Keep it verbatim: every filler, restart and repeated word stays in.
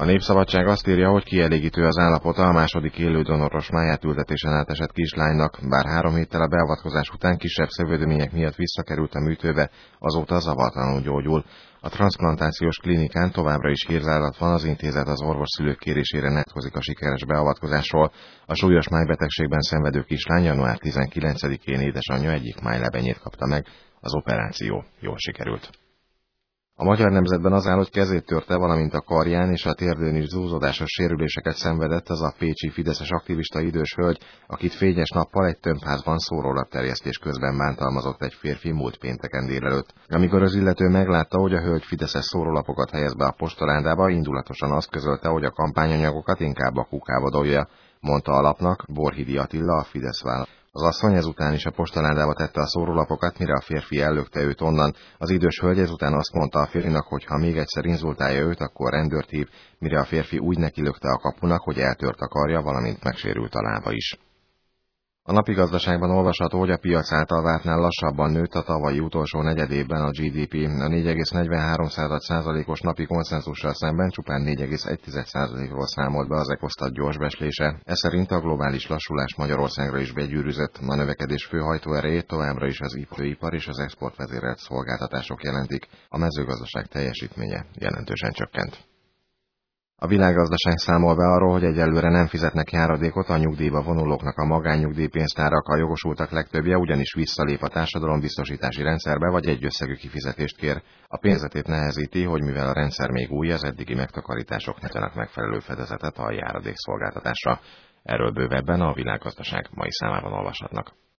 A Népszabadság azt írja, hogy kielégítő az állapota a második élő donoros májátültetésen átesett kislánynak, bár három héttel a beavatkozás után kisebb szövődmények miatt visszakerült a műtőbe, azóta zavartalanul gyógyul. A transzplantációs klinikán továbbra is hírzálat van, az intézet az orvosszülők kérésére nyilatkozik a sikeres beavatkozásról. A súlyos májbetegségben szenvedő kislány január tizenkilencedikén édesanyja egyik májlebenyét kapta meg, az operáció jól sikerült. A Magyar Nemzetben az áll, hogy kezét törte, valamint a karján és a térdén is zúzódásos sérüléseket szenvedett az a pécsi fideszes aktivista idős hölgy, akit fényes nappal egy tömbházban szórólapterjesztés közben bántalmazott egy férfi múlt pénteken délelőtt. Amikor az illető meglátta, hogy a hölgy fideszes szórólapokat helyez be a postaládába, indulatosan azt közölte, hogy a kampányanyagokat inkább a kukába dobja, mondta a lapnak Borhidi Attila, a Fidesz vállalat. Az asszony ezután is a postaládába tette a szórólapokat, mire a férfi ellökte őt onnan. Az idős hölgy ezután azt mondta a férfinak, hogy ha még egyszer inzultálja őt, akkor rendőrt hív, mire a férfi úgy nekilökte a kapunak, hogy eltört a karja, valamint megsérült a lába is. A Napi Gazdaságban olvasható, hogy a piac által vártnál lassabban nőtt a tavalyi utolsó negyedévben a gé dé pé. A négy egész negyvenhárom százalékos napi konszenzussal szemben csupán négy egész egy százalékról számolt be az Ecostat gyors beslése. Ez szerint a globális lassulás Magyarországra is begyűrűzött. A növekedés fő hajtóerejét továbbra is az ipar és az exportvezérelt szolgáltatások jelentik. A mezőgazdaság teljesítménye jelentősen csökkent. A Világgazdaság számol be arról, hogy egyelőre nem fizetnek járadékot a nyugdíjba vonulóknak a magánnyugdíjpénztárak, a jogosultak legtöbbje ugyanis visszalép a társadalombiztosítási rendszerbe vagy egyösszegű kifizetést kér. A pénzetét nehezíti, hogy mivel a rendszer még új, az eddigi megtakarítások ne tegyenek megfelelő fedezetet a járadékszolgáltatásra. Erről bővebben a Világgazdaság mai számában olvashatnak.